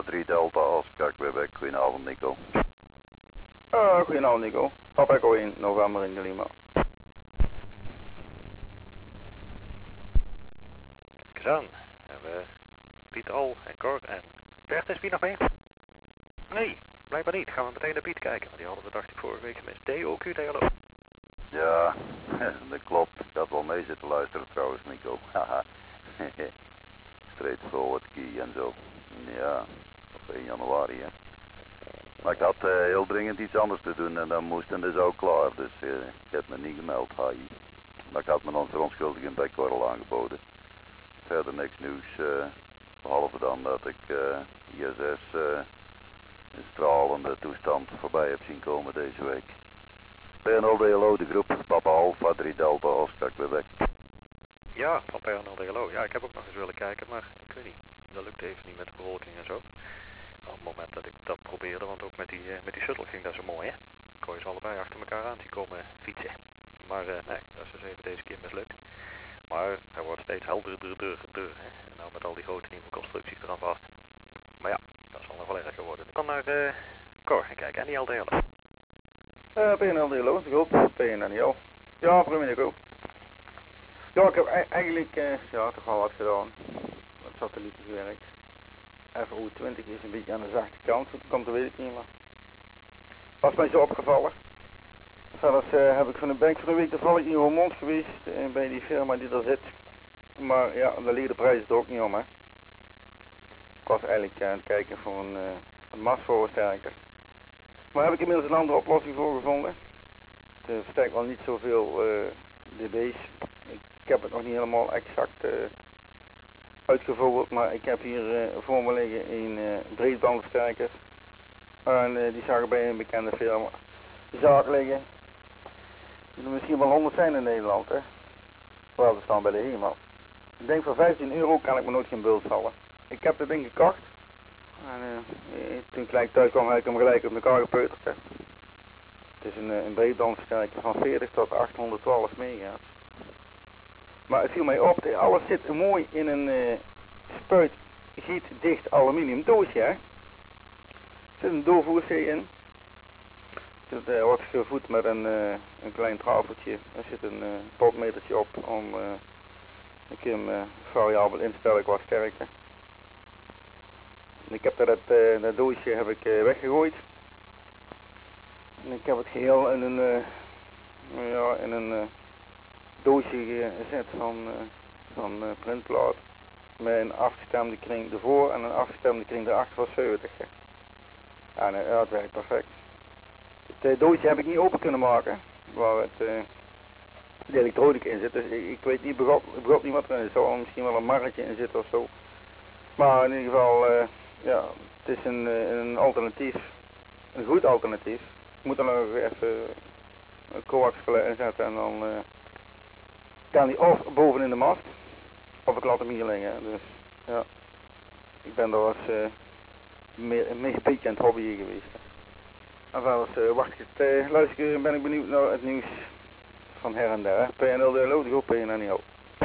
3 Delta Oscar Quebec. Goedenavond Nico. Goedenavond Nico. Papa Echo 1 November in Lima. Kijk eens aan. We hebben Piet al en Cor en Bert, is Piet nog mee? Nee, blijkbaar niet. Gaan we meteen naar Piet kijken, want die hadden we dacht ik vorige week gemist. DOQ, hallo. Ja, dat klopt. Ik had wel mee zitten luisteren trouwens Nico. Haha. Straightforward key en zo. Ja, op 1 januari hè. Maar ik had heel dringend iets anders te doen en dan moest en dus ook klaar. Dus ik heb me niet gemeld, Hai. Maar ik had me dan verontschuldigend bij Correl aangeboden. Verder niks nieuws, behalve dan dat ik ISS in stralende toestand voorbij heb zien komen deze week. PNL-DLO, de groep Papa Alpha 3 Delta Oscar Quebec. Ja, van PNL-DLO. Ja, ik heb ook nog eens willen kijken, maar ik weet niet. Dat lukte even niet met de bewolking en zo. Op het moment dat ik dat probeerde, want ook met die shuttle ging dat zo mooi, hè. Ik kon je ze allebei achter elkaar aan zien komen fietsen. Maar nee, dat is dus even deze keer mislukt. Maar hij wordt steeds helderder, hè. En nou met al die grote nieuwe constructies eraan vast. Maar ja, dat zal nog wel erger worden. Ik kan naar Cor gaan kijken en die LDL. PNL-DLO, de groep PNL. Ja, prima Nico. Ja, ik heb eigenlijk toch wel wat gedaan. Wat satellieten gewerkt. FO20 is een beetje aan de zachte kant, hoe het komt dat weet ik niet, maar was mij zo opgevallen. Verder ben ik van een week toevallig in Roermond geweest, bij die firma die daar zit. Maar ja, daar liggen de prijzen er ook niet om, hè. Ik was eigenlijk aan het kijken voor een masversterker. Maar heb ik inmiddels een andere oplossing voor gevonden. Het versterkt wel niet zoveel dB's. Ik heb het nog niet helemaal exact uitgevogeld, maar ik heb hier voor me liggen een breedbandversterker. En die zag ik bij een bekende firma. Die zaak liggen. Die er misschien wel 100 zijn in Nederland, hè. Wel, ze staan bij de HEMA. Ik denk voor €15 kan ik me nooit geen bult vallen. Ik heb dat ding gekocht. En toen ik gelijk thuis kwam, heb ik hem gelijk op elkaar gepeuterd, hè. Het is een breedbandversterker van 40 tot 812 megahertz. Maar het viel mij op, alles zit mooi in een spuitgietdicht aluminium doosje, hè. Er zit een doorvoer-C in. Het wordt gevoed met een klein trafeltje. Er zit een potmetertje op om ik hem variabel instellen qua sterkte. En ik heb dat doosje heb ik weggegooid. En ik heb het geheel in een doosje gezet van printplaat. Met een afgestemde kring ervoor en een afgestemde kring erachter van 70. Ja, nee, ja, het werkt perfect. Het doosje heb ik niet open kunnen maken, waar de elektronica in zit. Dus ik weet niet, begot niet wat erin is. Er zal misschien wel een marretje in zitten of zo. Maar in ieder geval, ja, het is een alternatief. Een goed alternatief. Ik moet er nog even een coax inzetten en dan kan die of boven in de mast, of ik laat hem hier liggen. Dus ja, ik ben er een beetje aan het hobbyen geweest. En verder wacht ik het luisteren, ben ik benieuwd naar het nieuws van her en der. PNL-DLO, de groep PNL.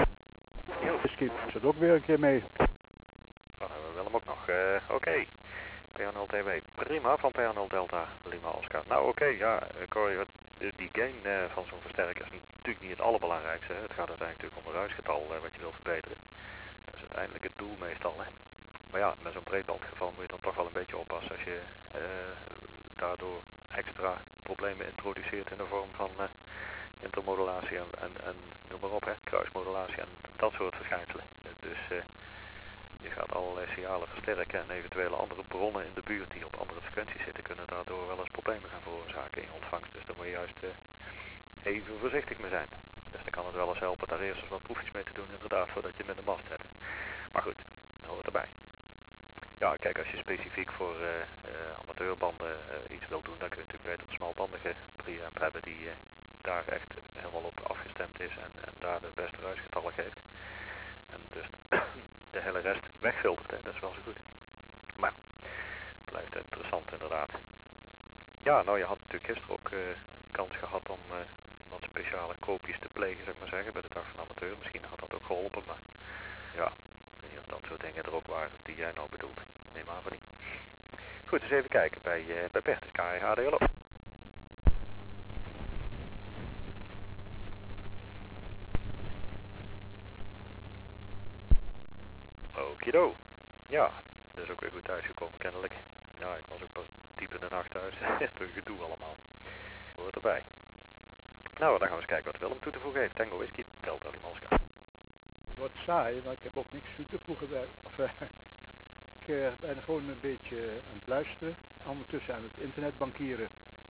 Skip zit ook weer een keer mee. Oh, we willen hem ook nog. Oké. PNL-TW. Prima, van PNL Delta Lima Oscar. Nou oké, ja, Cor, die gain van zo'n versterker is natuurlijk niet het allerbelangrijkste. Hè. Het gaat uiteindelijk natuurlijk om het ruisgetal wat je wil verbeteren. Dat is uiteindelijk het doel meestal. Hè. Maar ja, met zo'n breedbandgeval moet je dan toch wel een beetje oppassen als je daardoor extra problemen introduceert in de vorm van intermodulatie en noem maar op, hè, kruismodulatie en dat soort verschijnselen. Dus je gaat allerlei signalen versterken en eventuele andere bronnen in de buurt die op andere frequenties zitten kunnen daardoor wel eens problemen gaan veroorzaken in je ontvangst. Dus daar moet je juist even voorzichtig mee zijn. Dus dan kan het wel eens helpen daar eerst eens wat proefjes mee te doen inderdaad voordat je hem in de mast zet. Maar goed, dat hoort erbij. Ja, kijk, als je specifiek voor amateurbanden iets wil doen, dan kun je natuurlijk beter een smalbandige preamp hebben die daar echt helemaal op afgestemd is en daar de beste ruisgetallen geeft. En dus de hele rest wegfiltert, hè. Dat is wel zo goed. Maar het blijft interessant inderdaad. Ja, nou je had natuurlijk gisteren ook kans gehad om wat speciale koopjes te plegen, zou ik maar zeggen, bij de dag van amateur. Misschien had dat ook geholpen, maar ja, ik weet niet of dat soort dingen er ook waren die jij nou bedoelt. Neem aan van niet. Goed, eens even kijken bij Bertus KHD, hallo. Okido. Ja, dat is ook weer goed thuisgekomen kennelijk. Ja, ik was ook pas diep in de nacht thuis. Echt een gedoe allemaal. Hoort erbij. Nou, dan gaan we eens kijken wat Willem toe te voegen heeft. Tango Whisky, Delta Lima Oscar. Wat saai, maar ik heb ook niks toe te voegen bij. Ik ben gewoon een beetje aan het luisteren. Ondertussen aan het internet bankieren.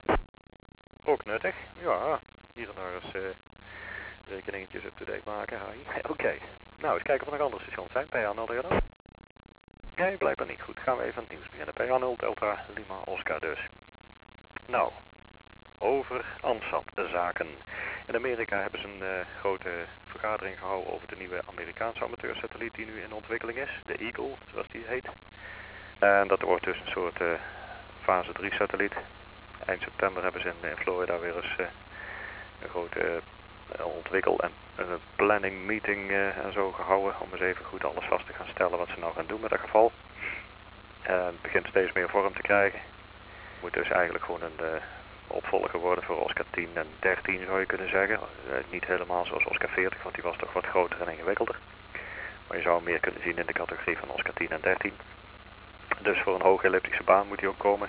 Ook nuttig. Ja, hier en daar eens rekeningetjes up-to-date maken. Oké. Nou, eens kijken of er nog andere stations zijn. PH0 dan? Nee, blijkbaar niet. Goed, gaan we even aan het nieuws beginnen. PH0 Delta Lima Oscar dus. Nou, over Amsterdam, de zaken. In Amerika hebben ze een grote vergadering gehouden over de nieuwe Amerikaanse amateursatelliet die nu in ontwikkeling is. De Eagle, zoals die heet. En dat wordt dus een soort fase 3 satelliet. Eind september hebben ze in Florida weer eens een grote ontwikkel- en planning meeting en zo gehouden. Om eens even goed alles vast te gaan stellen wat ze nou gaan doen met dat geval. Het begint steeds meer vorm te krijgen. Moet dus eigenlijk gewoon een opvolger worden voor Oscar 10 en 13 zou je kunnen zeggen. Niet helemaal zoals Oscar 40, want die was toch wat groter en ingewikkelder. Maar je zou hem meer kunnen zien in de categorie van Oscar 10 en 13. Dus voor een hoge elliptische baan moet hij ook komen.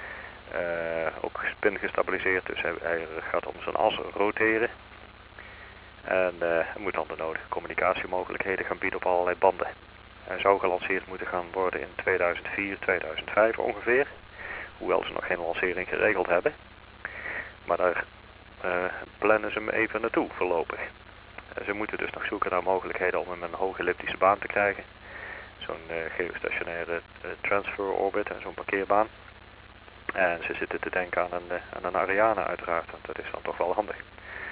Ook spin gestabiliseerd, dus hij gaat om zijn as roteren. En hij moet dan de nodige communicatiemogelijkheden gaan bieden op allerlei banden. Hij zou gelanceerd moeten gaan worden in 2004, 2005 ongeveer. Hoewel ze nog geen lancering geregeld hebben. Maar daar plannen ze hem even naartoe voorlopig. Ze moeten dus nog zoeken naar mogelijkheden om hem een hoge elliptische baan te krijgen. Zo'n geostationaire transfer orbit en zo'n parkeerbaan. En ze zitten te denken aan een Ariane uiteraard, want dat is dan toch wel handig.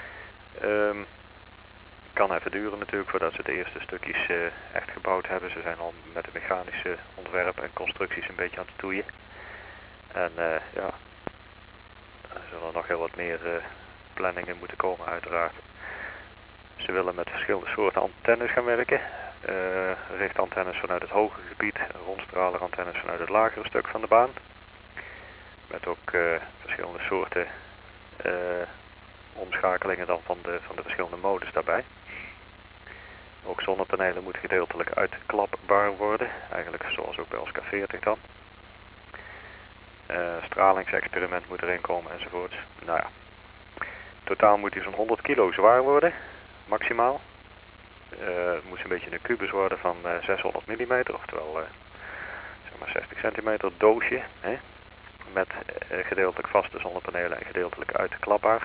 Kan even duren natuurlijk voordat ze de eerste stukjes echt gebouwd hebben. Ze zijn al met de mechanische ontwerpen en constructies een beetje aan het toeien. En ja, er zullen nog heel wat meer planningen moeten komen uiteraard. Ze willen met verschillende soorten antennes gaan werken. Richtantennes vanuit het hoge gebied, rondstralerantennes vanuit het lagere stuk van de baan. Met ook verschillende soorten omschakelingen dan van de verschillende modes daarbij. Ook zonnepanelen moeten gedeeltelijk uitklapbaar worden. Eigenlijk zoals ook bij Oscar 40 dan. Stralingsexperiment moet erin komen enzovoorts. Nou ja. Totaal moet hij zo'n 100 kilo zwaar worden. Maximaal. Het moet een beetje een kubus worden van 600 mm. Oftewel zeg maar 60 centimeter doosje. Hè? Met gedeeltelijk vaste zonnepanelen en gedeeltelijk uitklapbaar.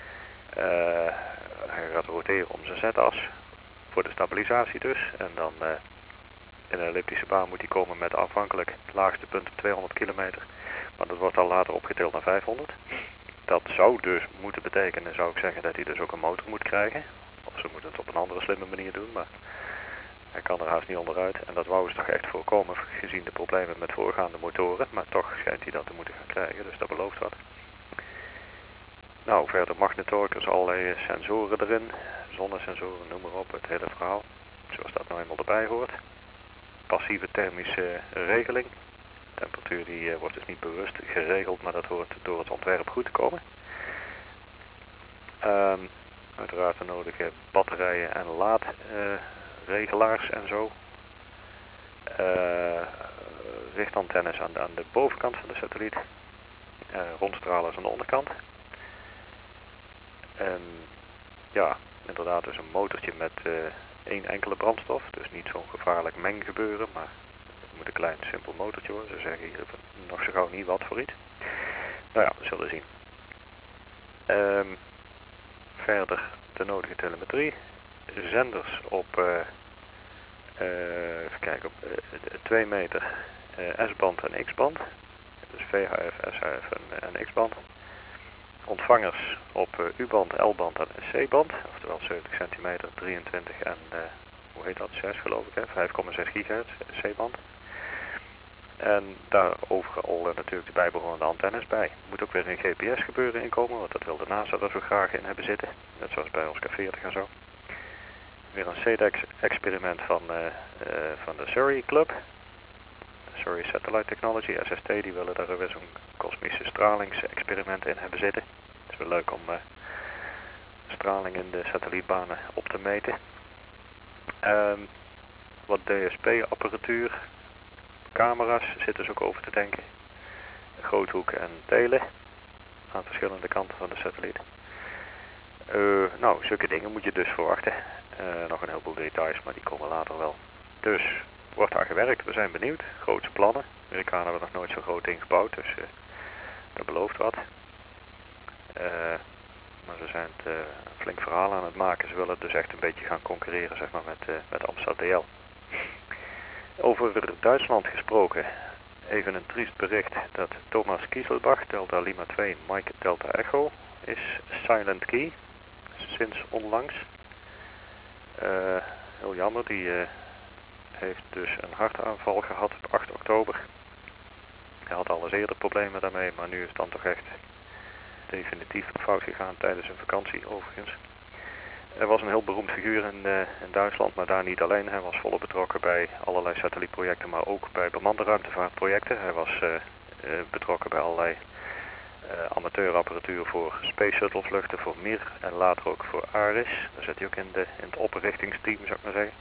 Hij gaat roteren om zijn zetas. Voor de stabilisatie dus. En dan in een elliptische baan moet hij komen met afhankelijk het laagste punt op 200 kilometer. Maar dat wordt al later opgetild naar 500. Dat zou dus moeten betekenen, zou ik zeggen, dat hij dus ook een motor moet krijgen. Of ze moeten het op een andere slimme manier doen, maar hij kan er haast niet onderuit. En dat wou ze toch echt voorkomen, gezien de problemen met voorgaande motoren. Maar toch schijnt hij dat te moeten gaan krijgen, dus dat belooft wat. Nou, verder magnetorkers, allerlei sensoren erin. Zonnesensoren, noem maar op, het hele verhaal. Zoals dat nou eenmaal erbij hoort. Passieve thermische regeling. De temperatuur die wordt dus niet bewust geregeld, maar dat hoort door het ontwerp goed te komen. Uiteraard de nodige batterijen en laadregelaars en zo. Richtantennes aan de bovenkant van de satelliet. Rondstralers aan de onderkant. En ja, inderdaad dus een motortje met één enkele brandstof. Dus niet zo'n gevaarlijk menggebeuren, maar het moet een klein simpel motortje worden. Ze zeggen hier nog zo gauw niet wat voor iets. Nou ja, we zullen zien. Verder de nodige telemetrie. Zenders op, even kijken, op 2 meter S-band en X-band. Dus VHF, SHF en X-band. Ontvangers op U-band, L-band en C-band. Oftewel 70 centimeter, 23 en hoe heet dat? 6 geloof ik, 5,6 gigahertz C-band. En daar overal natuurlijk de bijbehorende antennes bij. Er moet ook weer een GPS gebeuren inkomen, want dat wil de NASA er zo graag in hebben zitten. Net zoals bij Oscar 40 en zo. Weer een CDEX experiment van de Surrey Club. Satellite Technology, SST, die willen daar weer zo'n kosmische stralingsexperiment in hebben zitten. Het is wel leuk om straling in de satellietbanen op te meten. Wat DSP-apparatuur, camera's zitten ze ook over te denken. Groothoek en tele aan verschillende kanten van de satelliet. Nou, zulke dingen moet je dus verwachten. Nog een heleboel details, maar die komen later wel. Dus, wordt aan gewerkt, we zijn benieuwd. Grootse plannen. De Amerikanen hebben nog nooit zo groot ding gebouwd, dus dat belooft wat. Maar ze zijn het een flink verhaal aan het maken. Ze willen dus echt een beetje gaan concurreren, zeg maar, met Amsterdam. Over Duitsland gesproken. Even een triest bericht dat Thomas Kieselbach, Delta Lima 2, Mike Delta Echo, is silent key. Sinds onlangs. Heel jammer, die heeft dus een hartaanval gehad op 8 oktober. Hij had al eens eerder problemen daarmee, maar nu is het dan toch echt definitief fout gegaan tijdens een vakantie overigens. Hij was een heel beroemd figuur in Duitsland, maar daar niet alleen. Hij was volop betrokken bij allerlei satellietprojecten, maar ook bij bemande ruimtevaartprojecten. Hij was betrokken bij allerlei amateurapparatuur voor Space Shuttle vluchten, voor Mir en later ook voor Ares. Daar zit hij ook in het oprichtingsteam, zou ik maar zeggen.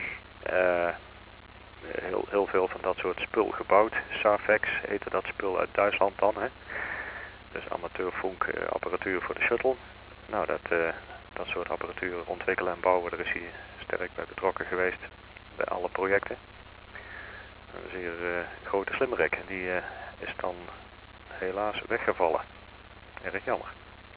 Heel veel van dat soort spul gebouwd. SAVEX heette dat spul uit Duitsland dan. Hè? Dus amateurfunkapparatuur voor de shuttle. Nou, dat soort apparatuur ontwikkelen en bouwen, daar is hij sterk bij betrokken geweest bij alle projecten. Een zeer grote slimmerik. Die is dan helaas weggevallen. Erg jammer.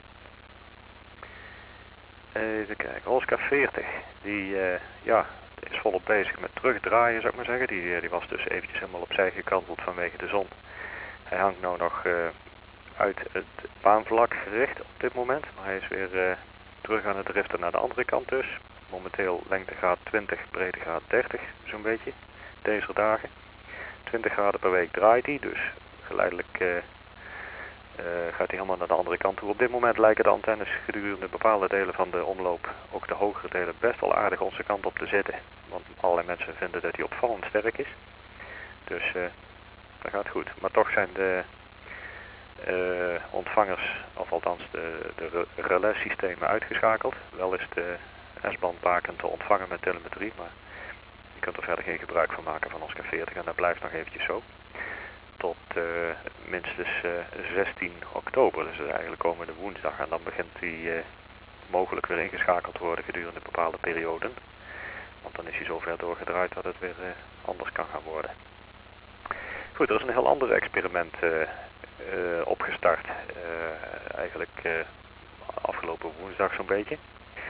Even kijken. Oscar 40. Die is volop bezig met terugdraaien, zou ik maar zeggen. Die was dus eventjes helemaal opzij gekanteld vanwege de zon. Hij hangt nou nog uit het baanvlak gericht op dit moment. Maar hij is weer terug aan het driften naar de andere kant dus. Momenteel lengtegraad 20, breedtegraad 30, zo'n beetje. Deze dagen. 20 graden per week draait hij, dus geleidelijk gaat hij helemaal naar de andere kant toe. Op dit moment lijken de antennes gedurende bepaalde delen van de omloop, ook de hogere delen, best wel aardig onze kant op te zitten. Want allerlei mensen vinden dat hij opvallend sterk is. Dus dat gaat goed. Maar toch zijn de ontvangers, of althans de relaissystemen uitgeschakeld. Wel is de S-band bakend te ontvangen met telemetrie, maar je kunt er verder geen gebruik van maken van Oscar 40 en dat blijft nog eventjes zo. Tot minstens 16 oktober, dus eigenlijk komende woensdag. En dan begint hij mogelijk weer ingeschakeld te worden gedurende bepaalde perioden. Want dan is hij zo ver doorgedraaid dat het weer anders kan gaan worden. Goed, er is een heel ander experiment opgestart. Eigenlijk afgelopen woensdag zo'n beetje.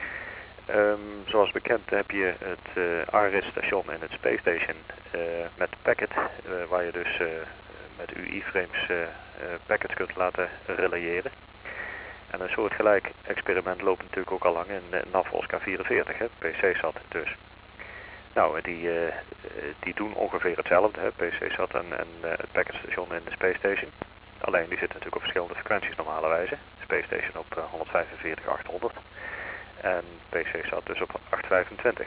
Zoals bekend heb je het Ares-station en het Space Station met Packet, waar je dus met UI-frames packets kunt laten relayeren. En een soortgelijk experiment loopt natuurlijk ook al lang in NAV Oscar 44, PC-SAT dus. Nou, die doen ongeveer hetzelfde, PC-SAT en het packetstation in de Space Station. Alleen die zitten natuurlijk op verschillende frequenties normalerwijze. Space Station op 145-800 en PC-SAT dus op 825.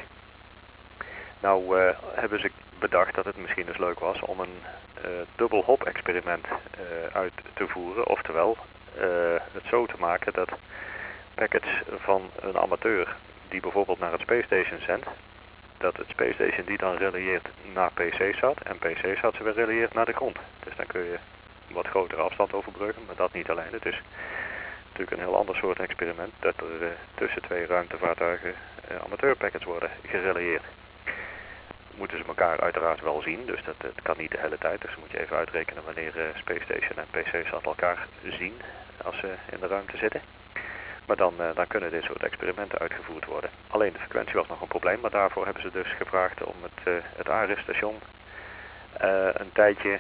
Nou hebben ze bedacht dat het misschien eens leuk was om een dubbel hop experiment uit te voeren. Oftewel het zo te maken dat packets van een amateur die bijvoorbeeld naar het Space Station zendt, dat het Space Station die dan relayeert naar PC-SAT en PC-SAT ze weer relayeert naar de grond. Dus dan kun je een wat grotere afstand overbruggen, maar dat niet alleen. Het is natuurlijk een heel ander soort experiment dat er tussen twee ruimtevaartuigen amateurpackets worden gerelayeerd. Moeten ze elkaar uiteraard wel zien, dus dat kan niet de hele tijd. Dus moet je even uitrekenen wanneer Space Station en PC-SAT elkaar zien als ze in de ruimte zitten. Maar dan kunnen dit soort experimenten uitgevoerd worden. Alleen de frequentie was nog een probleem, maar daarvoor hebben ze dus gevraagd om het Ares-station een tijdje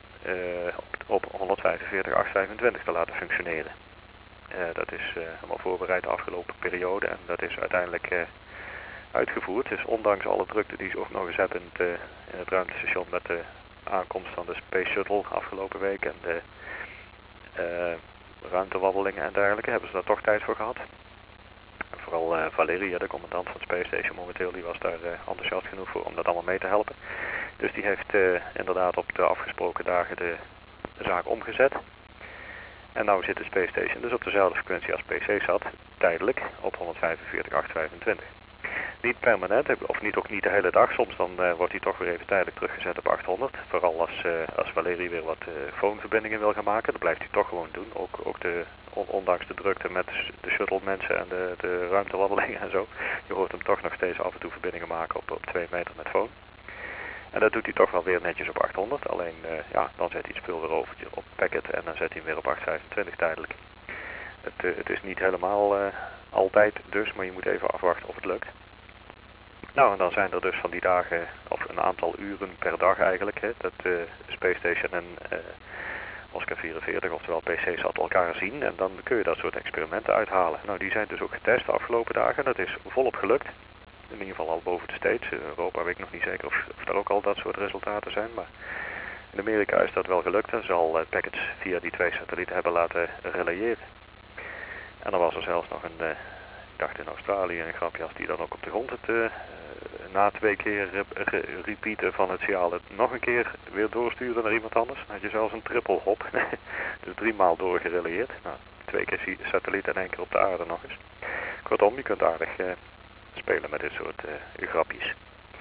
op 145-825 te laten functioneren. Dat is helemaal voorbereid de afgelopen periode en dat is uiteindelijk uitgevoerd. Dus ondanks alle drukte die ze ook nog eens hebben in het ruimtestation met de aankomst van de Space Shuttle afgelopen week en de ruimtewandelingen en dergelijke, hebben ze daar toch tijd voor gehad. En vooral Valeria, de commandant van Space Station momenteel, die was daar enthousiast genoeg voor om dat allemaal mee te helpen. Dus die heeft inderdaad op de afgesproken dagen de zaak omgezet. En nou zit de Space Station dus op dezelfde frequentie als PC zat, tijdelijk, op 145.825. Niet permanent, of ook niet de hele dag. Soms dan wordt hij toch weer even tijdelijk teruggezet op 800. Vooral als Valerie weer wat phoneverbindingen wil gaan maken. Dat blijft hij toch gewoon doen. Ook ondanks de drukte met de shuttle mensen en de ruimtewandelingen en zo. Je hoort hem toch nog steeds af en toe verbindingen maken op 2 meter met phone. En dat doet hij toch wel weer netjes op 800. Alleen ja, dan zet hij het spul weer over op packet en dan zet hij hem weer op 825 tijdelijk. Het is niet helemaal altijd dus, maar je moet even afwachten of het lukt. Nou, en dan zijn er dus van die dagen, of een aantal uren per dag eigenlijk, hè, dat Space Station en Oscar 44, oftewel PC, zat elkaar zien. En dan kun je dat soort experimenten uithalen. Nou, die zijn dus ook getest de afgelopen dagen. Dat is volop gelukt. In ieder geval al boven de States. In Europa weet ik nog niet zeker of daar ook al dat soort resultaten zijn. Maar in Amerika is dat wel gelukt. En ze al packets via die 2 satellieten hebben laten relayeren. En dan was er zelfs nog een, ik dacht in Australië, een grapje als die dan ook op de grond het na 2 keer repeaten van het signaal het nog een keer weer doorstuurde naar iemand anders. Dan had je zelfs een triple hop. Dus 3 maal doorgerelayeerd. Nou, 2 keer satelliet en 1 keer op de aarde nog eens. Kortom, je kunt aardig spelen met dit soort grapjes.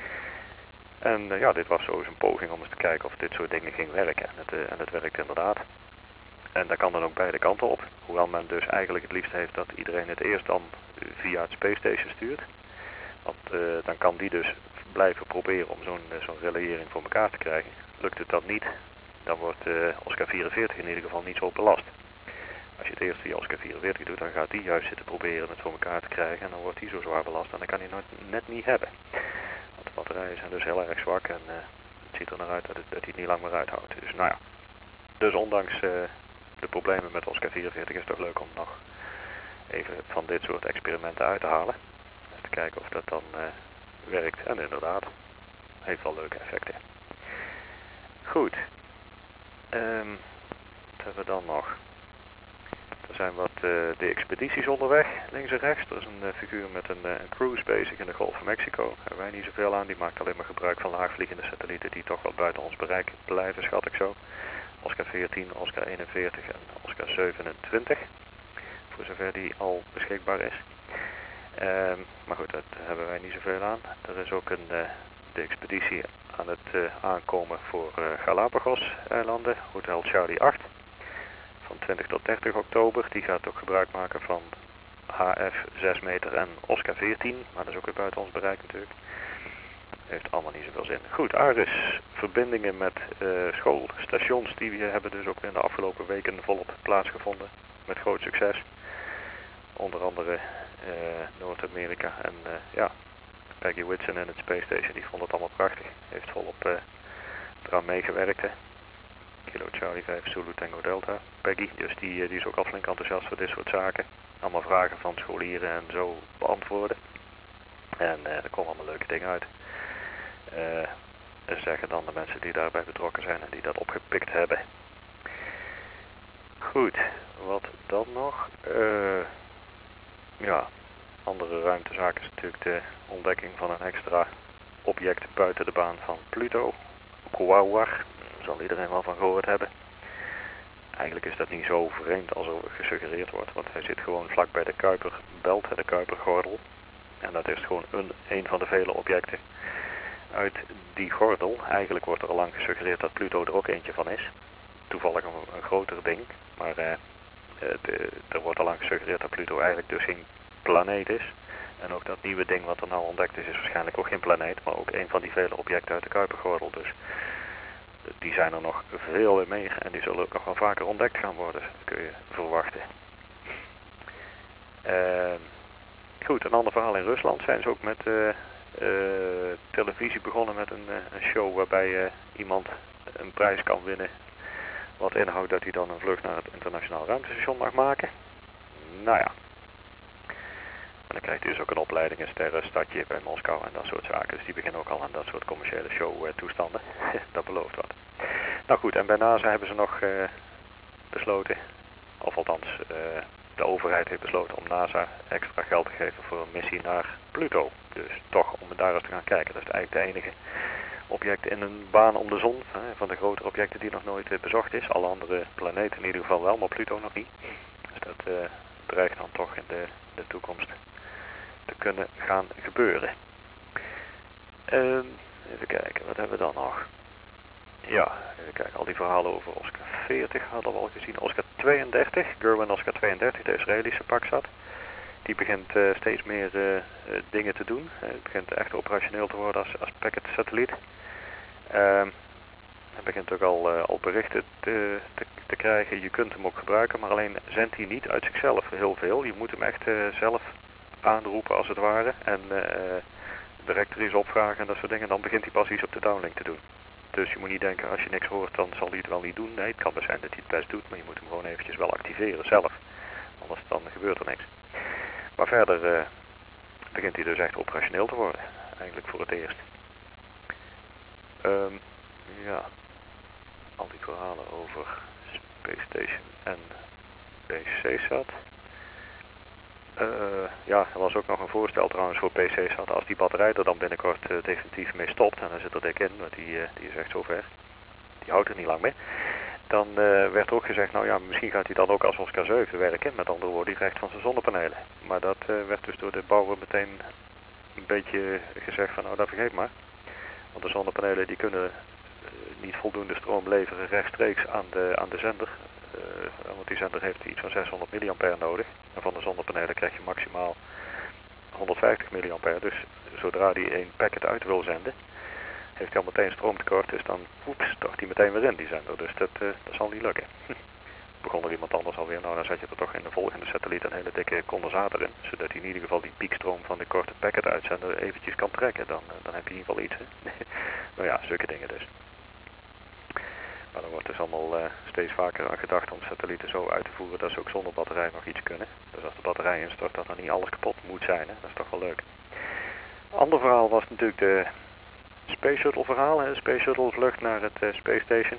En ja, dit was sowieso een poging om eens te kijken of dit soort dingen ging werken. En het werkt inderdaad. En dat kan dan ook beide kanten op. Hoewel men dus eigenlijk het liefst heeft dat iedereen het eerst dan via het Space Station stuurt. Want dan kan die dus blijven proberen om zo'n relayering voor elkaar te krijgen. Lukt het dat niet, dan wordt Oscar 44 in ieder geval niet zo belast. Als je het eerst via Oscar 44 doet, dan gaat die juist zitten proberen het voor elkaar te krijgen. En dan wordt die zo zwaar belast en dan kan hij het net niet hebben. Want de batterijen zijn dus heel erg zwak en het ziet er naar uit dat hij het niet lang meer uithoudt. Dus nou ja, dus ondanks de problemen met Oscar 44 is het toch leuk om nog even van dit soort experimenten uit te halen. Eens te kijken of dat dan werkt. En inderdaad, heeft wel leuke effecten. Goed. Wat hebben we dan nog? Er zijn wat de expedities onderweg, links en rechts. Er is een figuur met een cruise bezig in de Golf van Mexico. Daar hebben wij niet zoveel aan. Die maakt alleen maar gebruik van laagvliegende satellieten die toch wat buiten ons bereik blijven, schat ik zo. Oscar 14, Oscar 41 en Oscar 27. Voor zover die al beschikbaar is. Maar goed, daar hebben wij niet zoveel aan. Er is ook de expeditie aan het aankomen voor Galapagos-eilanden, Hotel Charlie 8. Van 20 tot 30 oktober. Die gaat ook gebruik maken van HF 6 meter en Oscar 14. Maar dat is ook weer buiten ons bereik natuurlijk. Heeft allemaal niet zoveel zin. Goed, Ares. Verbindingen met schoolstations. Die hebben dus ook in de afgelopen weken volop plaatsgevonden. Met groot succes. Onder andere Noord-Amerika en ja, Peggy Whitson en het Space Station. Die vond het allemaal prachtig. Heeft volop eraan meegewerkt. Hè. Kilo Charlie 5 Zulu Tango Delta. Peggy, dus die is ook al flink enthousiast voor dit soort zaken. Allemaal vragen van scholieren en zo beantwoorden. En er komen allemaal leuke dingen uit. Zeggen dan de mensen die daarbij betrokken zijn en die dat opgepikt hebben. Goed, wat dan nog? Ja, andere ruimtezaak is natuurlijk de ontdekking van een extra object buiten de baan van Pluto. Quaoar, daar zal iedereen wel van gehoord hebben. Eigenlijk is dat niet zo vreemd als er gesuggereerd wordt, want hij zit gewoon vlak bij de Kuiperbelt, de Kuipergordel. En dat is gewoon een van de vele objecten uit die gordel. Eigenlijk wordt er al lang gesuggereerd dat Pluto er ook eentje van is. Toevallig een groter ding, maar er wordt al lang gesuggereerd dat Pluto eigenlijk dus geen planeet is. En ook dat nieuwe ding wat er nou ontdekt is waarschijnlijk ook geen planeet, maar ook een van die vele objecten uit de Kuipergordel. Dus die zijn er nog veel meer en die zullen ook nog wel vaker ontdekt gaan worden, dat kun je verwachten. Goed, een ander verhaal in Rusland zijn ze ook met televisie begonnen met een show waarbij iemand een prijs kan winnen. Wat inhoudt dat hij dan een vlucht naar het internationaal ruimtestation mag maken. Nou ja. En dan krijgt hij dus ook een opleiding, een sterrenstadje bij Moskou en dat soort zaken. Dus die beginnen ook al aan dat soort commerciële show toestanden. Dat belooft wat. Nou goed, en bij NASA hebben ze nog besloten, of althans de overheid heeft besloten om NASA extra geld te geven voor een missie naar Pluto. Dus toch om daar eens te gaan kijken. Dat is eigenlijk de enige object in een baan om de zon. Van de grotere objecten die nog nooit bezocht is. Alle andere planeten in ieder geval wel, maar Pluto nog niet. Dus dat dreigt dan toch in de toekomst te kunnen gaan gebeuren. Even kijken, wat hebben we dan nog? Ja, even kijken, al die verhalen over Oscar 40 hadden we al gezien. Oscar 32, Gerwin Oscar 32, de Israëlische Paksat. Die begint steeds meer dingen te doen. Het begint echt operationeel te worden als packet satelliet. Hij begint ook al berichten te krijgen. Je kunt hem ook gebruiken, maar alleen zendt hij niet uit zichzelf heel veel. Je moet hem echt zelf aanroepen als het ware. En directories opvragen en dat soort dingen. Dan begint hij pas iets op de downlink te doen. Dus je moet niet denken, als je niks hoort, dan zal hij het wel niet doen. Nee, het kan best zijn dat hij het best doet, maar je moet hem gewoon eventjes wel activeren zelf. Anders dan gebeurt er niks. Maar verder begint hij dus echt operationeel te worden. Eigenlijk voor het eerst. Ja, al die verhalen over Space Station en PCSat. Ja, er was ook nog een voorstel trouwens voor PCSat. Als die batterij er dan binnenkort definitief mee stopt, en dan zit er dik in, want die is echt zo ver. Die houdt er niet lang mee. Dan werd ook gezegd, nou ja, misschien gaat hij dan ook als Oscar 7 werken. Met andere woorden, die recht van zijn zonnepanelen. Maar dat werd dus door de bouwer meteen een beetje gezegd van, nou dat vergeet maar. Want de zonnepanelen die kunnen niet voldoende stroom leveren rechtstreeks aan de zender. Want die zender heeft iets van 600 mA nodig. En van de zonnepanelen krijg je maximaal 150 mA. Dus zodra hij een packet uit wil zenden, heeft hij al meteen stroomtekort. Dus dan stort hij meteen weer in die zender. Dus dat zal niet lukken. Begon er iemand anders alweer, nou dan zet je er toch in de volgende satelliet een hele dikke condensator in. Zodat hij in ieder geval die piekstroom van de korte packet uitzender eventjes kan trekken. Dan heb je in ieder geval iets. Hè? Nou ja, zulke dingen dus. Maar er wordt dus allemaal steeds vaker aan gedacht om satellieten zo uit te voeren dat ze ook zonder batterij nog iets kunnen. Dus als de batterij instort, dat dan niet alles kapot moet zijn. Hè? Dat is toch wel leuk. Ander verhaal was natuurlijk de Space Shuttle verhaal. Hè? De Space Shuttle vlucht naar het Space Station.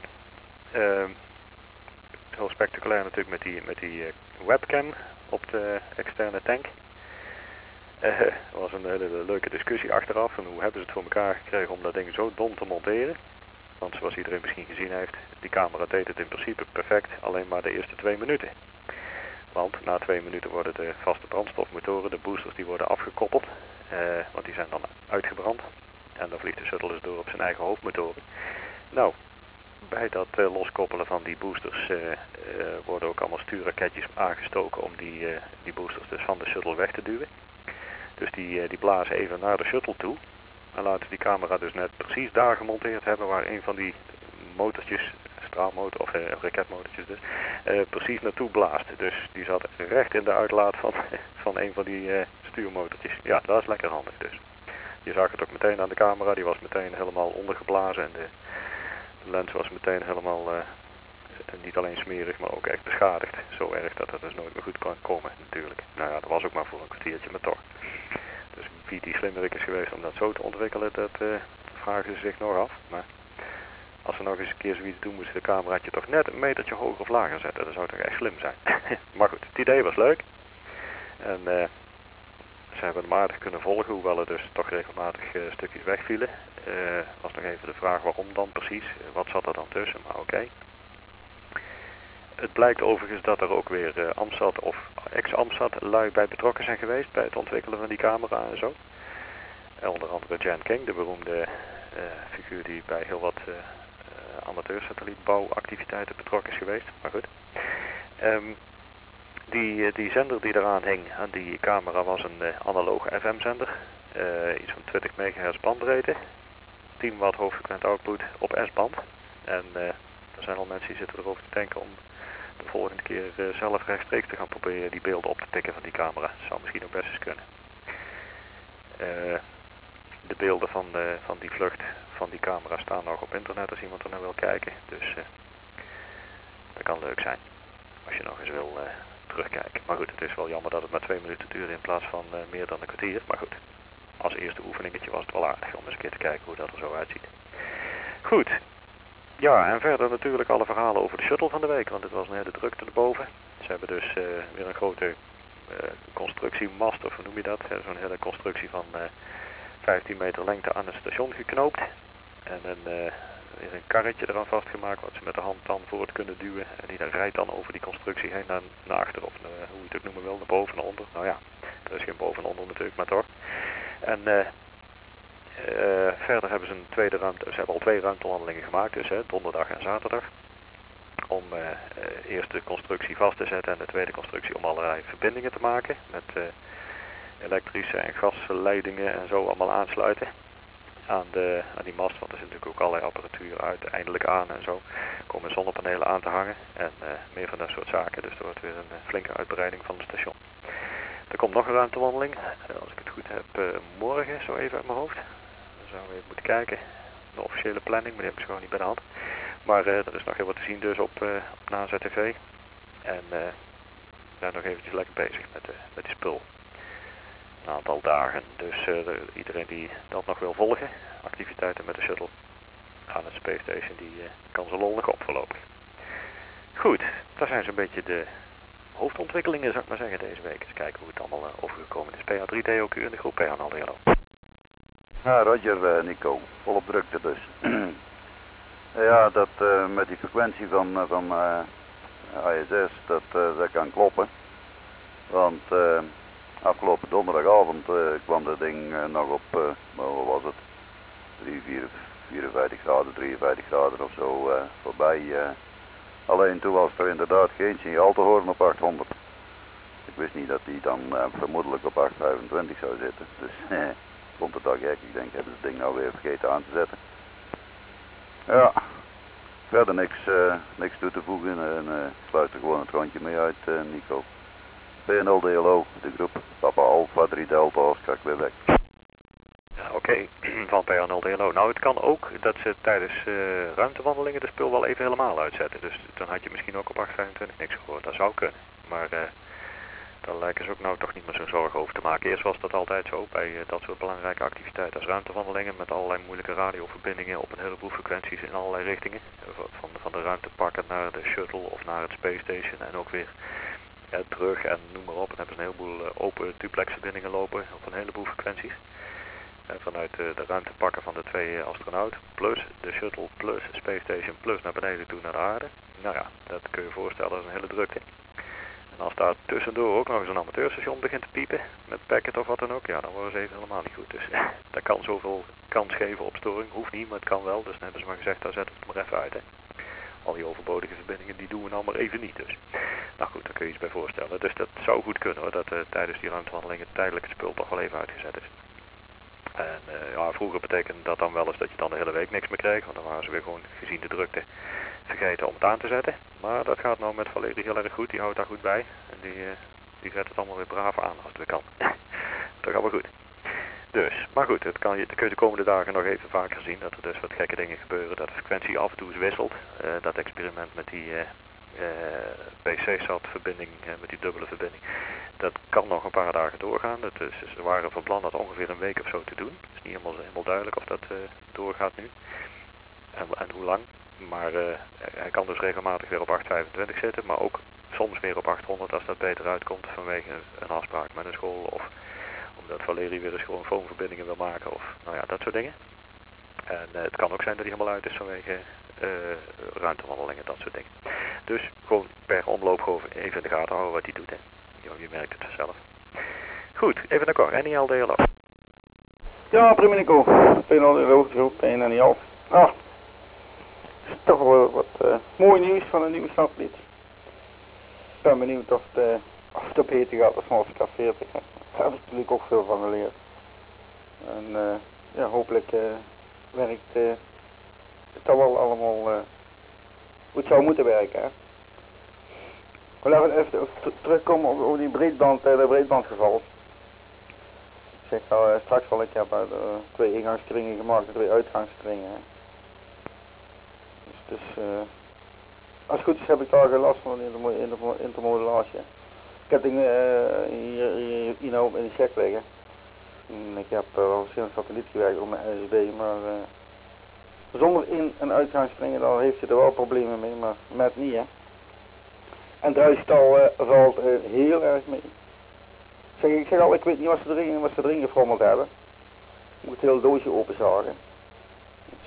Heel spectaculair natuurlijk met die webcam op de externe tank. Er was een hele leuke discussie achteraf. En hoe hebben ze het voor elkaar gekregen om dat ding zo dom te monteren. Want zoals iedereen misschien gezien heeft, die camera deed het in principe perfect, alleen maar de eerste 2 minuten. Want na 2 minuten worden de vaste brandstofmotoren, de boosters, die worden afgekoppeld. Want die zijn dan uitgebrand. En dan vliegt de shuttle dus door op zijn eigen hoofdmotoren. Nou, bij dat loskoppelen van die boosters worden ook allemaal stuurraketjes aangestoken om die boosters dus van de shuttle weg te duwen. Dus die blazen even naar de shuttle toe. En laten die camera dus net precies daar gemonteerd hebben waar een van die motortjes, straalmotor of raketmotortjes dus, precies naartoe blaast. Dus die zat recht in de uitlaat van een van die stuurmotortjes. Ja, dat is lekker handig dus. Je zag het ook meteen aan de camera, die was meteen helemaal ondergeblazen en de lens was meteen helemaal niet alleen smerig, maar ook echt beschadigd. Zo erg dat het dus nooit meer goed kan komen natuurlijk. Nou ja, dat was ook maar voor een kwartiertje, maar toch. Dus wie die slimmerik is geweest om dat zo te ontwikkelen, dat vragen ze zich nog af. Maar als ze nog eens een keer zoiets doen, moest de cameraatje toch net een metertje hoger of lager zetten. Dat zou toch echt slim zijn. Maar goed, het idee was leuk. En ze hebben hem aardig kunnen volgen, hoewel er dus toch regelmatig stukjes wegvielen. Was nog even de vraag waarom dan precies. Wat zat er dan tussen, maar oké. Het blijkt overigens dat er ook weer AMSAT of ex-AMSAT lui bij betrokken zijn geweest bij het ontwikkelen van die camera en zo. Onder andere Jan King, de beroemde figuur die bij heel wat amateursatellietbouwactiviteiten betrokken is geweest. Maar goed. Die zender die eraan hing aan die camera was een analoge FM-zender. Iets van 20 MHz bandbreedte. 10 watt hoofdfrequent output op S-band. En er zijn al mensen die zitten erover te denken om de volgende keer zelf rechtstreeks te gaan proberen die beelden op te pikken van die camera. Dat zou misschien ook best eens kunnen. De beelden van die vlucht van die camera staan nog op internet als iemand er naar wil kijken. Dus dat kan leuk zijn als je nog eens wil terugkijken. Maar goed, het is wel jammer dat het maar 2 minuten duurde in plaats van meer dan een kwartier. Maar goed, als eerste oefeningetje was het wel aardig om eens een keer te kijken hoe dat er zo uitziet. Goed. Ja, en verder natuurlijk alle verhalen over de shuttle van de week, want het was een hele drukte erboven. Ze hebben dus weer een grote constructiemast, of hoe noem je dat? Zo'n hele constructie van 15 meter lengte aan het station geknoopt. En weer een karretje eraan vastgemaakt wat ze met de hand dan voort kunnen duwen. En die rijdt dan over die constructie heen naar achter of hoe je het ook noemen wil, naar boven, naar onder. Nou ja, er is geen boven en onder natuurlijk, maar toch. En verder hebben ze een tweede ruimte, ze hebben al 2 ruimtewandelingen gemaakt, dus donderdag en zaterdag. Om eerst de constructie vast te zetten en de tweede constructie om allerlei verbindingen te maken. Met elektrische en gasleidingen en zo allemaal aansluiten aan die mast. Want er zit natuurlijk ook allerlei apparatuur uiteindelijk aan en zo. Er komen zonnepanelen aan te hangen en meer van dat soort zaken. Dus er wordt weer een flinke uitbreiding van het station. Er komt nog een ruimtewandeling. Als ik het goed heb, morgen, zo even uit mijn hoofd. Dan zouden we even moeten kijken. De officiële planning, maar die heb ik zo gewoon niet bij de hand. Maar er is nog heel wat te zien dus op NASA TV. En daar nog eventjes lekker bezig met die spul. Een aantal dagen. Dus iedereen die dat nog wil volgen, activiteiten met de shuttle aan het Space Station, die kan zijn lol nog op voorlopig. Goed, dat zijn zo'n beetje de hoofdontwikkelingen, zou ik maar zeggen, deze week. Eens kijken hoe het allemaal overgekomen is. PA3DOQ in de groep PA al hallo. Ja, Roger, Nico. Volop drukte dus. Ja, dat met die frequentie van ISS, dat kan kloppen. Want afgelopen donderdagavond kwam dat ding nog op, wat was het, 54 graden, 53 graden of zo voorbij. Alleen toen was er inderdaad geen signaal te horen op 800. Ik wist niet dat die dan vermoedelijk op 825 zou zitten. Dus ik vond het al gek. Ik denk, hebben ze het ding nou weer vergeten aan te zetten. Ja, verder niks toe te voegen en sluit er gewoon het rondje mee uit, Nico. PNL-DLO, de groep Papa Alpha 3 Delta Oscar Quebec. Ja, oké, van PA0DLO. Nou, het kan ook dat ze tijdens ruimtewandelingen de spul wel even helemaal uitzetten. Dus dan had je misschien ook op 825 niks gehoord. Dat zou kunnen. Maar daar lijken ze ook nou toch niet meer zo'n zorgen over te maken. Eerst was dat altijd zo bij dat soort belangrijke activiteiten als ruimtewandelingen. Met allerlei moeilijke radioverbindingen op een heleboel frequenties in allerlei richtingen. Van de ruimtepakken naar de shuttle of naar het Space Station en ook weer terug en noem maar op. En hebben ze een heleboel open duplexverbindingen lopen op een heleboel frequenties. Vanuit de ruimtepakken van de 2 astronauten, plus de shuttle, plus Space Station, plus naar beneden toe naar de aarde. Nou ja, dat kun je je voorstellen, dat is een hele drukte. En als daar tussendoor ook nog eens een amateurstation begint te piepen, met packet of wat dan ook, ja, dan worden ze even helemaal niet goed. Dus dat kan zoveel kans geven op storing, hoeft niet, maar het kan wel. Dus dan hebben ze maar gezegd, daar zetten we het maar even uit. Hè. Al die overbodige verbindingen, die doen we nou maar even niet dus. Nou goed, daar kun je iets bij voorstellen. Dus dat zou goed kunnen hoor, dat tijdens die ruimtewandelingen tijdelijk het spul toch wel even uitgezet is. En ja, vroeger betekende dat dan wel eens dat je dan de hele week niks meer kreeg, want dan waren ze weer gewoon gezien de drukte vergeten om het aan te zetten. Maar dat gaat nou met Valerie heel erg goed, die houdt daar goed bij. En die zet het allemaal weer braaf aan als het weer kan. Dat gaat wel goed. Dus, maar goed, dat kun je de komende dagen nog even vaker zien, dat er dus wat gekke dingen gebeuren, dat de frequentie af en toe eens wisselt. Dat experiment met die PC-SAT-verbinding, met die dubbele verbinding, dat kan nog een paar dagen doorgaan. Ze waren van plan dat ongeveer een week of zo te doen. Het is niet helemaal duidelijk of dat doorgaat nu en hoe lang. Maar hij kan dus regelmatig weer op 825 zitten, maar ook soms weer op 800 als dat beter uitkomt vanwege een afspraak met een school of omdat Valerie weer eens gewoon foonverbindingen wil maken of nou ja, dat soort dingen. En het kan ook zijn dat hij helemaal uit is vanwege ruimtewandelingen, dat soort dingen. Dus gewoon per omloop gewoon even in de gaten houden wat hij doet. Hè. Je merkt het vanzelf. Goed, even naar Cor. NIL-DLO. Ja, prima Nico. PNL-DLO, groep 1 en NIL. Ah, is toch wel wat mooi nieuws van een nieuwe satelliet. Ik ben benieuwd of het beter gaat als van K40. Daar heb ik natuurlijk ook veel van geleerd. En ja, hopelijk werkt het toch wel allemaal hoe het zou moeten werken. Hè? We laten even terugkomen over die breedband, de breedbandgeval. Ik zeg al straks al, ik heb 2 ingangskringen gemaakt en 2 uitgangskringen. Dus als het goed is heb ik daar geen last van intermodulatie. Ik heb dingen hier nou in de check liggen. En ik heb wel verschillende satellieten gewerkt op mijn SSB, maar zonder in- en uitgangskringen dan heeft hij er wel problemen mee, maar met niet hè. En het druistal valt heel erg mee. Ik zeg al, ik weet niet wat ze erin gefrommeld hebben. Ik moet het hele doosje openzagen.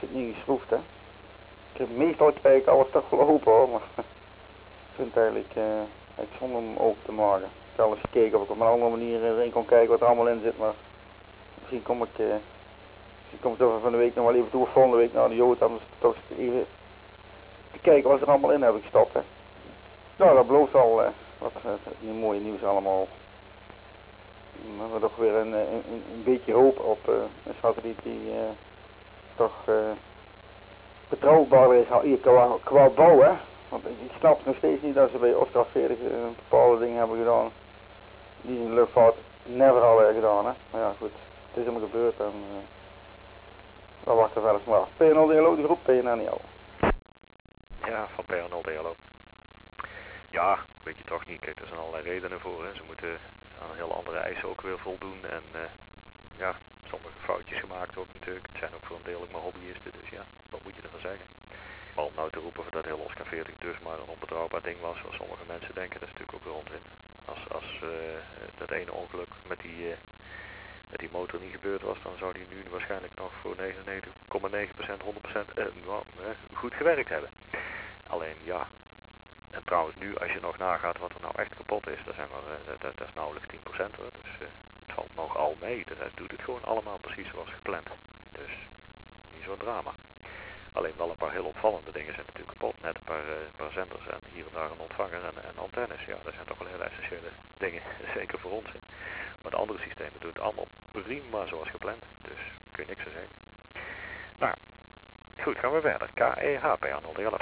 het niet geschroefd, hè. Meestal krijg ik alles toch wel open hoor, maar ik vind het eigenlijk zonder hem open te maken. Ik heb al eens gekeken of ik op een andere manier erin kon kijken wat er allemaal in zit, maar misschien kom ik toch van de week nog wel even toe, of volgende week naar de Jood, om toch even te kijken wat er allemaal in heb ik gestopt, hè. Nou, dat belooft al wat mooie nieuws allemaal. We hebben toch weer een beetje hoop op een satelliet die toch betrouwbaar is hier qua bouw, hè. Want ik snap nog steeds niet dat ze bij Oscar 40 bepaalde dingen hebben gedaan die in de luchtvaart never hadden gedaan, hè. Maar ja, goed, het is helemaal gebeurd en we wachten verder maar af. PNL-DLO, de groep PNL. Ja, van PNL-DLO. Ja, weet je toch niet. Kijk, er zijn allerlei redenen voor. Hè. Ze moeten aan heel andere eisen ook weer voldoen. En ja, sommige foutjes gemaakt ook natuurlijk. Het zijn ook voor een deel ook maar hobbyisten. Dus ja, wat moet je ervan zeggen? Maar om nou te roepen dat heel Oscar 40 dus maar een onbetrouwbaar ding was, zoals sommige mensen denken, dat is natuurlijk ook weer onzin. Als dat ene ongeluk met die motor niet gebeurd was, dan zou die nu waarschijnlijk nog voor 99,9% 100% goed gewerkt hebben. Alleen ja, en trouwens nu als je nog nagaat wat er nou echt kapot is, dat is nauwelijks 10% hoor. Dus het valt nogal mee. De rest doet het gewoon allemaal precies zoals gepland. Dus niet zo'n drama. Alleen wel een paar heel opvallende dingen zijn natuurlijk kapot. Net een paar zenders en hier en daar een ontvanger en antennes. Ja, dat zijn toch wel heel essentiële dingen. Zeker voor ons. Hè. Maar de andere systemen doen het allemaal prima zoals gepland. Dus kun je niks aan zeggen. Nou, goed, gaan we verder. KEH PA011.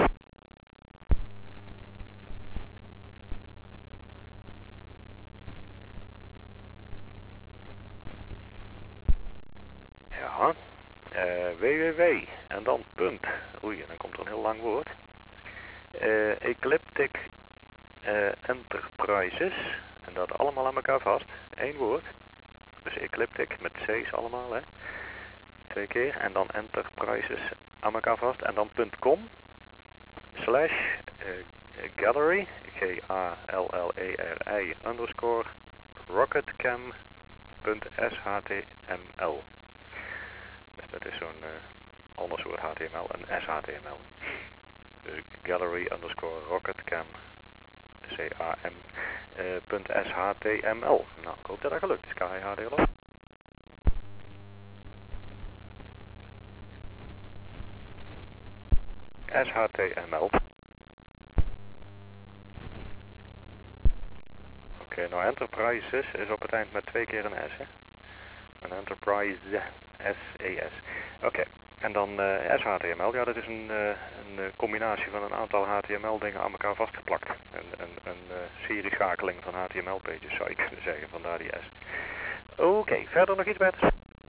Ja, www en dan punt. Oei, en dan komt er een heel lang woord. Ecliptic Enterprises. En dat allemaal aan elkaar vast. Eén woord. Dus Ecliptic met C's allemaal, hè. 2 keer. En dan Enterprises aan elkaar vast. En dan .com / gallery. GALLERI _ rocketcam.shtml. Dus dat is zo'n ander soort HTML, een SHTML. Dus gallery _ rocketcam .shtml. Nou, ik hoop dat dat gelukt is. KHDLO. SHTML. Oké, nou Enterprises is op het eind met 2 keer een S, hè. Een Enterprise, S-E-S. Oké, en dan SHTML, ja dat is een combinatie van een aantal HTML dingen aan elkaar vastgeplakt. Een serieschakeling van HTML-pages zou je kunnen zeggen, vandaar die S. Oké, verder nog iets beters?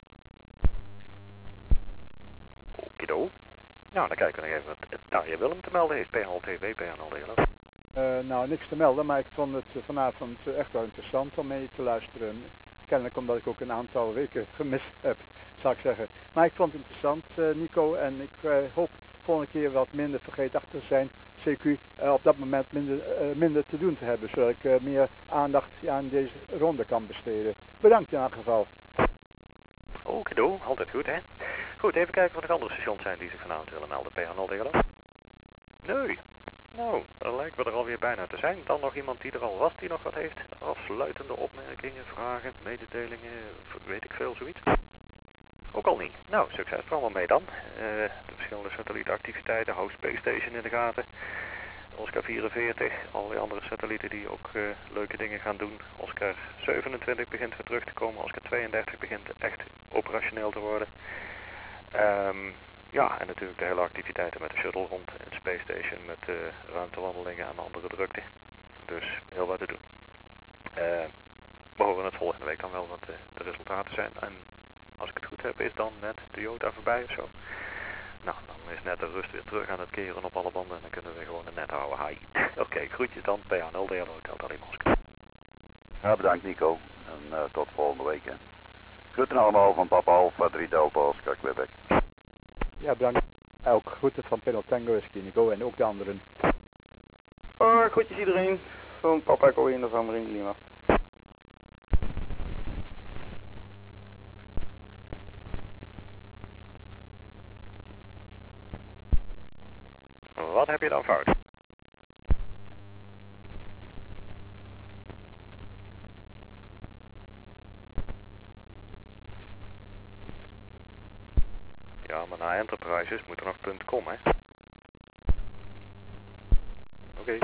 Okido. Nou, dan kijken we nog even wat Tarje Willem te melden heeft. PNL-TV, PNL-DLO. Nou, niks te melden, maar ik vond het vanavond echt wel interessant om mee te luisteren. Kennelijk omdat ik ook een aantal weken gemist heb, zou ik zeggen. Maar ik vond het interessant, Nico, en ik hoop volgende keer wat minder vergeetachtig te zijn. CQ op dat moment minder te doen te hebben, zodat ik meer aandacht aan deze ronde kan besteden. Bedankt in elk geval. Okido, altijd goed hè. Goed, even kijken wat er andere stations zijn die zich vanavond willen melden. PNL-DLO. Nee. Nou, dan lijkt we er alweer bijna te zijn. Dan nog iemand die er al was, die nog wat heeft. Afsluitende opmerkingen, vragen, mededelingen, weet ik veel, zoiets. Ook al niet. Nou, succes er allemaal mee dan. De verschillende satellietactiviteiten, hou Space Station in de gaten. Oscar 44, allerlei andere satellieten die ook leuke dingen gaan doen. Oscar 27 begint weer terug te komen. Oscar 32 begint echt operationeel te worden. Ja, en natuurlijk de hele activiteiten met de shuttle rond het Space Station, met ruimtewandelingen en andere drukte. Dus heel wat te doen. We horen het volgende week dan wel wat de resultaten zijn. En als ik het goed heb, is dan net de Toyota voorbij of zo. Nou, dan is net de rust weer terug aan het keren op alle banden en dan kunnen we gewoon een net houden. Hi. Oké, groetjes dan. PA0DLO, Delta Lima Oscar. Ja, bedankt Nico. En tot volgende week. Hè. Groeten allemaal van Papa Alpha 3 Delta Oscar Quebec. Ja, bedankt. Ook groeten van Penel Tango Whisky Nico en ook de anderen. Groetjes iedereen. Van Papa Echo 1 van Marine Lima. Wat heb je dan fout? Ja, maar na Enterprises moet er nog .com, hè? Oké.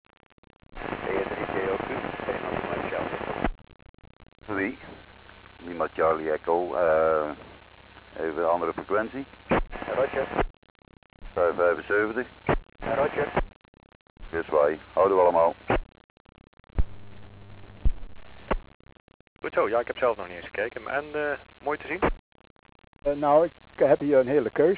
Wie? Niemand Charlie Echo. Even een andere frequentie. Roger. 575. Roger. Dus wij. Houden we allemaal. Goed zo, ja, ik heb zelf nog niet eens gekeken. En mooi te zien. Nou, ik heb hier een hele keus.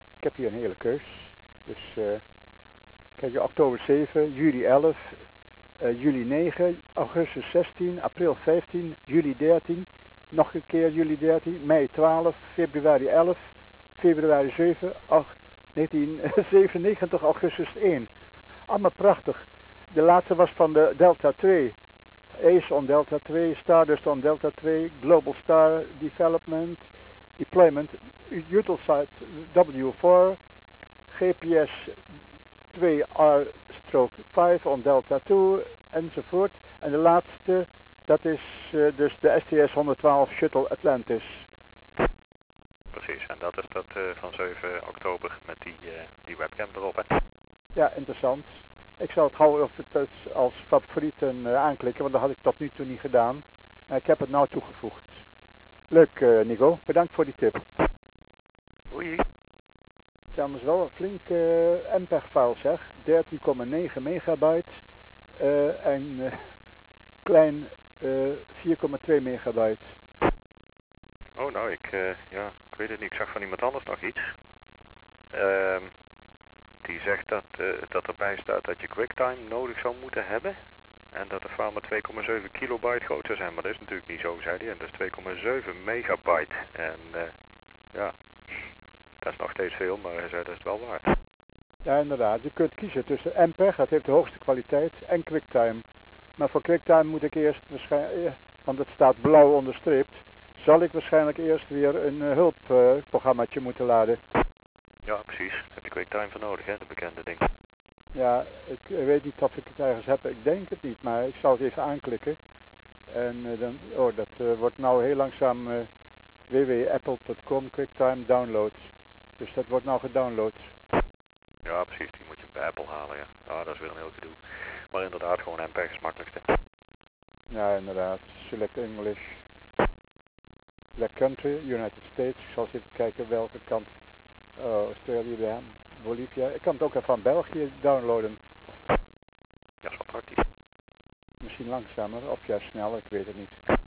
Dus kijk, oktober 7, juli 11, juli 9, augustus 16, april 15, juli 13, nog een keer juli 13, mei 12, februari 11, februari 7, 8, 1997, augustus 1. Allemaal prachtig. De laatste was van de Delta 2. Ace on Delta 2, Stardust on Delta 2, Global Star Development, Deployment, Eutelsat W4, GPS 2R-5 on Delta 2 enzovoort. En de laatste, dat is dus de STS-112 Shuttle Atlantis. Precies, en dat is dat van 7 oktober met die webcam erop, hè? Ja, interessant. Ik zal het gauw als favorieten aanklikken, want dat had ik tot nu toe niet gedaan. Ik heb het nou toegevoegd. Leuk, Nico. Bedankt voor die tip. Oei. Dan is wel een flinke MPEG-file, zeg. 13,9 megabyte en klein 4,2 megabyte. Oh, nou, ik weet het niet. Ik zag van iemand anders nog iets. Die zegt dat erbij staat dat je QuickTime nodig zou moeten hebben. En dat de file maar 2,7 kilobyte groot zou zijn. Maar dat is natuurlijk niet zo, zei hij. En dat is 2,7 megabyte. En ja, dat is nog steeds veel, maar hij zei dat is wel waard. Ja, inderdaad. Je kunt kiezen tussen MPEG, dat heeft de hoogste kwaliteit, en QuickTime. Maar voor QuickTime moet ik eerst waarschijnlijk, want het staat blauw onderstreept, zal ik waarschijnlijk eerst weer een hulpprogrammaatje moeten laden. Ja, precies. Daar heb je QuickTime voor nodig, hè, de bekende ding. Ja, ik weet niet of ik het ergens heb. Ik denk het niet, maar ik zal het even aanklikken. En dan, dat wordt nou heel langzaam www.apple.com QuickTime downloads. Dus dat wordt nou gedownload. Ja, precies. Die moet je bij Apple halen, ja. Ja, dat is weer een heel gedoe. Maar inderdaad, gewoon MPEG is het makkelijkste. Ja, inderdaad. Select English. Select country, United States. Ik zal eens even kijken welke kant. Australië, Bolivia. Ik kan het ook even van België downloaden. Ja, dat is wel praktisch. Misschien langzamer of juist sneller, ik weet het niet.